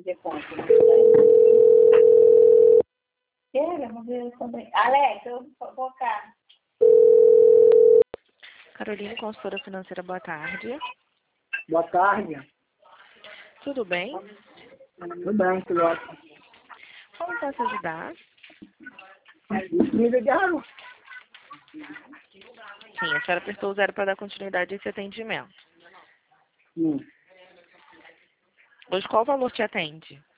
fazer conta. Vamos ver também. Alex, eu vou colocar. Carolina, consultora financeira, boa tarde. Boa tarde. Tudo bem? Tudo bem, tudo ótimo. Como posso ajudar? Me ligaram? Sim, a senhora apertou o 0 para dar continuidade a esse atendimento. Sim. Hoje, qual valor te atende?